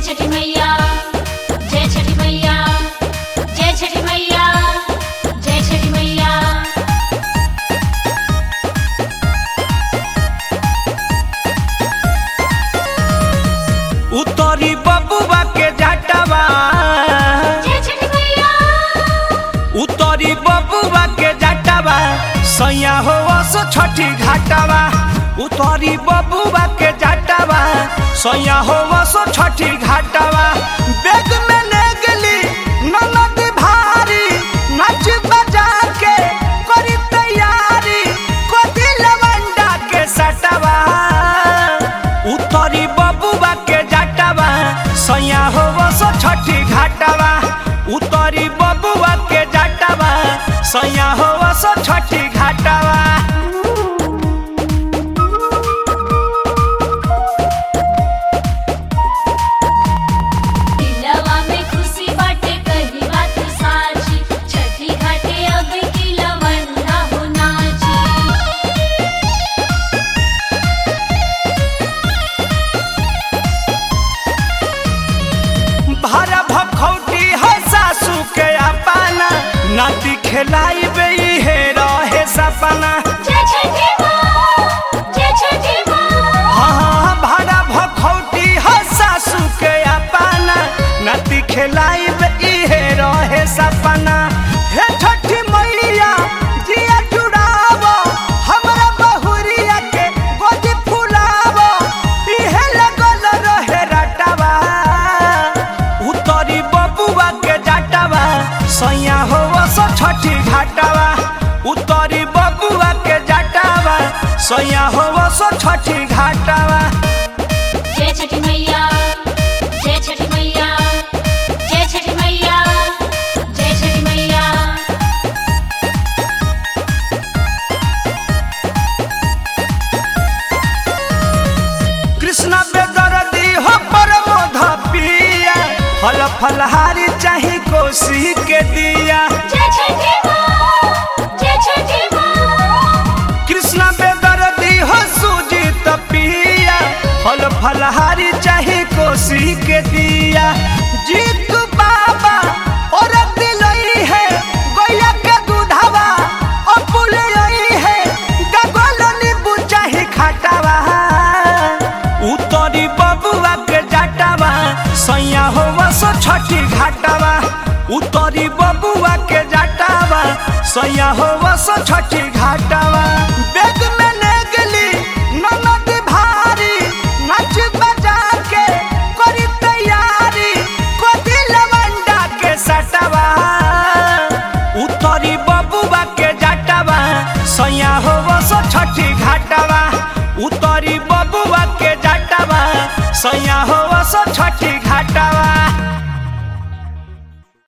छठी मैया, जय छठी मैया, जय छठी मैया, जय छठी मैया। उतरी बबुआ के जाटवा, जय छठी मैया, उतरी बबुआ के जाटवा, सैया हो सो छठी घाटवा। उतरी बबुआ के जाटवा, सैया हो सो छठी घाटवा। बेग में ले गली ननद भारी, नाच बजा के करी तैयारी, कोदी लवंडा के सटवा। उतरी बबुआ के जाटवा, सैया हो सो छठी घाटवा। उतरी बबुआ के जाटवा, सैया हो सो छठी घाटवा। दिलवा में खुशी बाटे कही बात साची, छठी घाटे अब की लवंडा हो नाची। भरा भखौटी है सासू के अपना, नाती खेलाई बई है रहे सपना। जय छठी माँ, जय छठी माँ। हाँ भरा भखौटी है सासू के अपना, नाती खेलाई बई है रहे सपना। हे छठी मैया जिया जुड़ावो, हमरा बहुरिया के गोदी फुलावो, इहे लगल रहे रटवा। उतरी बबुआ के जाटवा, सैया हो सो छठी घाटवा। उतरी बबुआ के जाटवा, सैया हो सो छठी घाटवा। जय छठी मैया, जय छठी मैया, जय छठी मैया, जय छठी मैया। कृष्णा बेदर्दी हो परमोध पिया, फल फलहारी चाही कोसी के दिया। जय छठी माँ, जय छठी माँ। कृष्णा बेदर्दी हो सुजीत पिया, फल फलहारी चाही कोसी के दिया। जीत बाबा और दिलई है गोया के दूधवा, और पुलई है गगल नींबू चाही खटावा। उतरी बबुआ के जाटवा, सैया हो सो छठी घाटवा। उतरी बबुआ के जाटवा, सैया हो सो छठी घाटवा। बेग में ले गली ननद भारी, नाच बजा के करी तैयारी, कोदी लवंडा के सटवा। उतरी बबुआ के जाटवा, सैया हो सो छठी घाटवा। उतरी बबुआ के जाटवा, सैया हो सो छठी घाटवा।